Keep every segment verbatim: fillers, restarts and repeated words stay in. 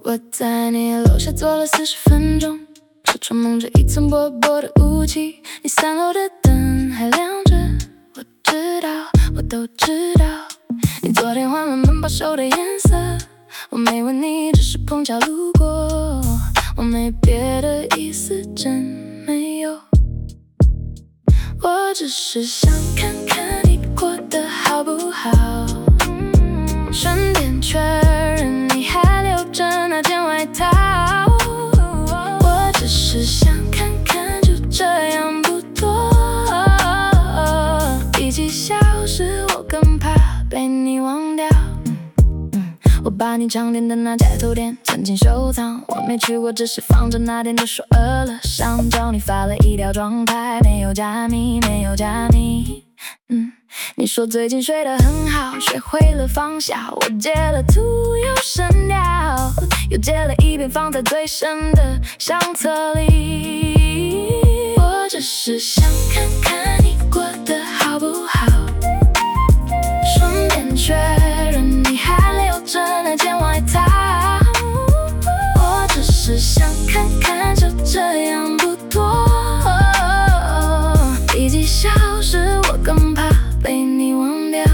我在你楼下坐了四十分钟，车窗蒙着一层薄薄的雾气，你三楼的灯还亮着。我知道，我都知道，你昨天换了门把手的颜色。我没问你，只是碰巧路过，我没别的意思，真没有。我只是想看看你过得好不好，顺便确认你还留着那件外套。我只是想看看，就这样不多。比起消失，我更怕被你忘掉。我把你常点的那家头店曾经收藏，我没去过，只是放着那天就说饿了。上找你发了一条状态，没有加密，没有加密。嗯，你说最近睡得很好，学会了放下。我截了图又删掉，又截了一遍放在最深的相册里。我只是想看看你过得好不好，顺便确认你还留着那件外套。我只是想看看，就这样不多。比起消失，我更怕被你忘掉。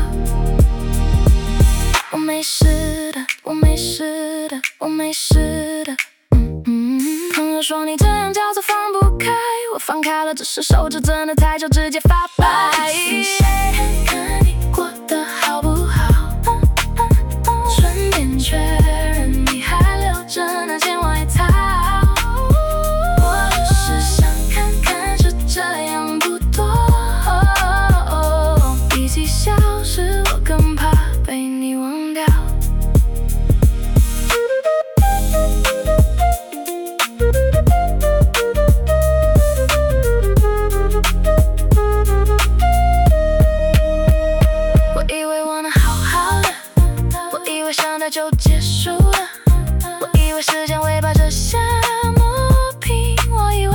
我没事的，我没事的，我没事的。嗯嗯，朋友说你这样叫做放不开，我放开了，只是手指真的太久，直接发白。看看你过得好不好，顺便确认你还留着那件外套。我只是想看看，就这样不多。比起消失，我更怕被你忘掉。我以为我能好好的，我以为想到就结束了，我以为时间会把这些磨平，我以为，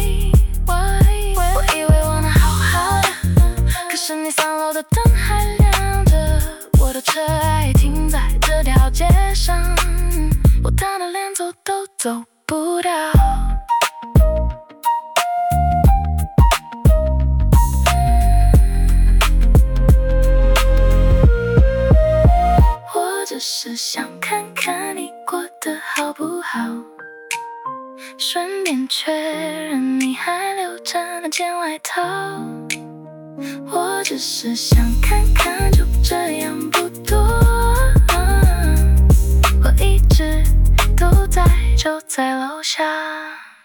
我以为我能好好的，可是你三楼的灯还亮着，我的车还停在这条街上，我躺得连走都走不掉。我只是想看看你过得好不好，顺便确认你还留着那件外套。我只是想看看，就这样不多。我一直都在，就在楼下。